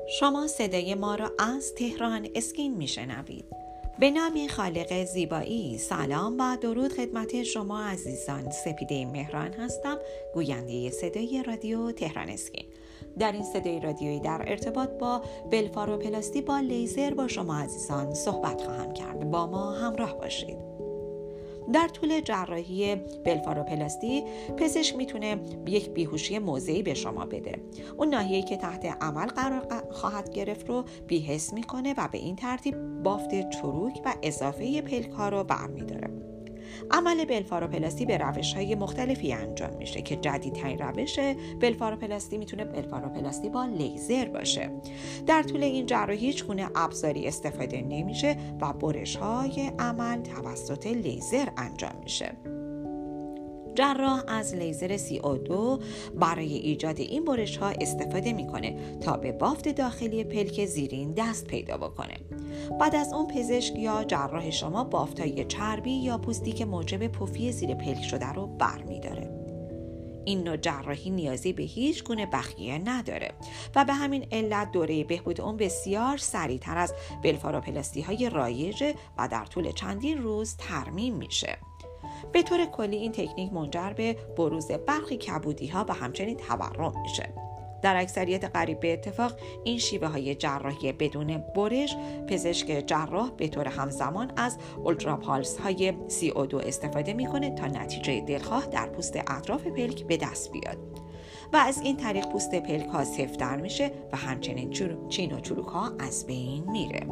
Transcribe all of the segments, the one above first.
شما صدای ما را از تهران اسکین میشنوید. به نام خالق زیبایی سلام و درود خدمت شما عزیزان. سپیده مهران هستم، گوینده صدای رادیو تهران اسکین. در این صدای رادیویی در ارتباط با بلفاروپلاستی با لیزر با شما عزیزان صحبت خواهم کرد. با ما همراه باشید. در طول جراحی بلفاروپلاستی پزشک میتونه یک بیهوشی موضعی به شما بده. اون ناحیه‌ای که تحت عمل قرار خواهد گرفت رو بی‌حس میکنه و به این ترتیب بافت چروک و اضافه پلک ها رو برمی‌داره. عمل بلفاروپلاستی به روش‌های مختلفی انجام میشه که جدیدترین روش بلفاروپلاستی میتونه بلفاروپلاستی با لیزر باشه. در طول این جراحی هیچ گونه ابزاری استفاده نمیشه و برش‌های عمل توسط لیزر انجام میشه. جراح از لیزر CO2 برای ایجاد این برش‌ها استفاده میکنه تا به بافت داخلی پلک زیرین دست پیدا بکنه. بعد از اون پزشک یا جراح شما بافتای چربی یا پوستی که موجب پفی زیر پلک شده رو برمی‌داره. این نوع جراحی نیازی به هیچ گونه بخیه نداره و به همین علت دوره بهبود اون بسیار سریعتر از بلفاروپلاستی های رایجه و در طول چندین روز ترمیم میشه. به طور کلی این تکنیک منجر به بروز برخی کبودی ها و همچنین تورم میشه. در اکثریت قریب به اتفاق این شیوه های جراحی بدون برش، پزشک جراح به طور همزمان از اولتراپالس های CO2 استفاده میکنه تا نتیجه دلخواه در پوست اطراف پلک به دست بیاد و از این طریق پوست پلک ها سفت‌تر میشه و همچنین چین و چروک ها از بین میره.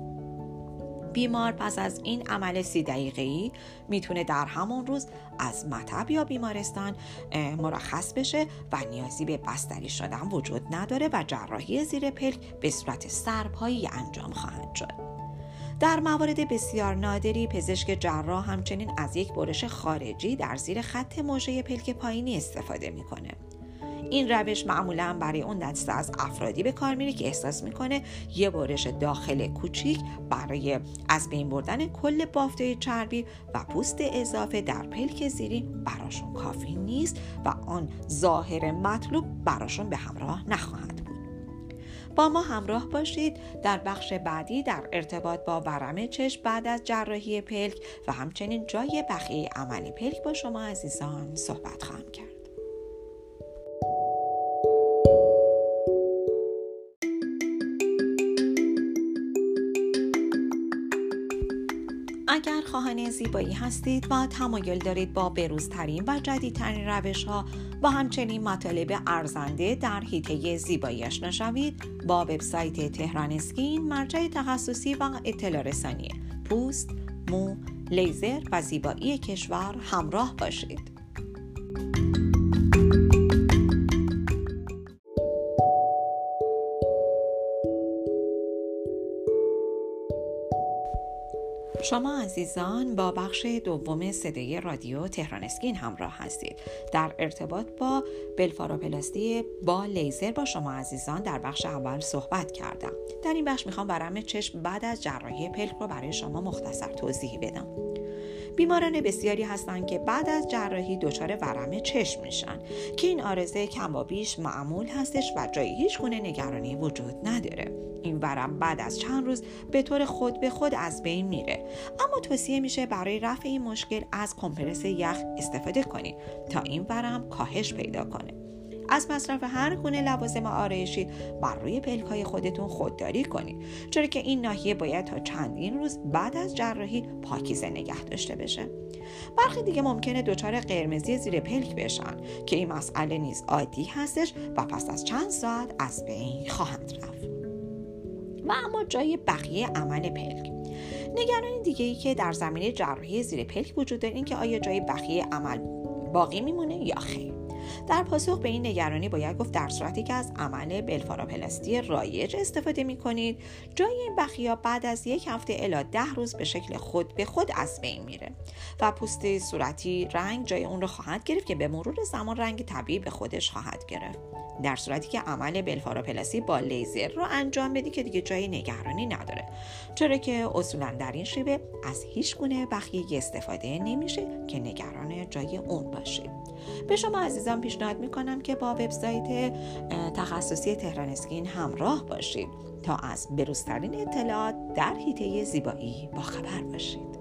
بیمار پس از این عمل 30 دقیقه‌ای میتونه در همون روز از مطب یا بیمارستان مرخص بشه و نیازی به بستری شدن وجود نداره و جراحی زیر پلک به صورت سرپایی انجام خواهد شد. در موارد بسیار نادری پزشک جراح همچنین از یک برش خارجی در زیر خط موژه پلک پایینی استفاده میکنه. این روش معمولاً برای اون دسته از افرادی به کار میره که احساس میکنه یه برش داخل کوچیک برای از بین بردن کل بافتای چربی و پوست اضافه در پلک زیرین براشون کافی نیست و آن ظاهر مطلوب براشون به همراه نخواهد بود. با ما همراه باشید در بخش بعدی در ارتباط با ورم چشم بعد از جراحی پلک و همچنین جای بقیه عمل پلک با شما عزیزان صحبت خواهم کرد. اگر خواهان زیبایی هستید و تمایل دارید با بروزترین و جدیدترین روش‌ها و همچنین مطالب ارزنده در حیطه زیبایی آشنا شوید، با وبسایت تهران اسکین مرجع تخصصی و اطلاع رسانی پوست، مو، لیزر و زیبایی کشور همراه باشید. شما عزیزان با بخش دوم صدای رادیو تهران اسکین همراه هستید. در ارتباط با بلفاروپلاستی با لیزر با شما عزیزان در بخش اول صحبت کردم. در این بخش میخوام ورم چشم بعد از جراحی پلک رو برای شما مختصر توضیح بدم. بیماران بسیاری هستند که بعد از جراحی دچار ورم چشم میشن که این عارضه کم و بیش معمول هستش و جای هیچ گونه نگرانی وجود نداره. این ورم بعد از چند روز به طور خود به خود از بین میره، اما توصیه میشه برای رفع این مشکل از کمپرس یخ استفاده کنید تا این ورم کاهش پیدا کنه. از مصرف هر گونه لوازم آرایشی بر روی پلک‌های خودتون خودداری کنید، چرا که این ناحیه باید تا چندین روز بعد از جراحی پاکیزه نگه داشته بشه. برخی دیگه ممکنه دچار قرمزی زیر پلک بشن که این مسئله نیز عادی هستش و پس از چند ساعت از بین خواهند رفت. و اما جای بقیه عمل پلک، نگرانی دیگه‌ای که در زمینه جراحی زیر پلک وجود داره این که آیا جای بقیه عمل باقی میمونه یا خیر. در پاسخ به این نگرانی باید گفت در صورتی که از عمل بلفاروپلاستی رایج استفاده می‌کنید، جای این بقیه بعد از 1 هفته الی 10 روز به شکل خود به خود از بین میره و پوست صورتی رنگ جای اون رو خواهد گرفت که به مرور زمان رنگ طبیعی به خودش خواهد گرفت. در صورتی که عمل بلفاروپلاستی با لیزر رو انجام بدی که دیگه جای نگرانی نداره، چرا که اصولا در این شیوه از هیچ گونه بخیه استفاده نمیشه که نگران جای اون باشید. به شما عزیزان بازم پیشنهاد میکنم که با وبسایت تخصصی تهران اسکین همراه باشید تا از بروزترین اطلاعات در حیطه زیبایی باخبر باشید.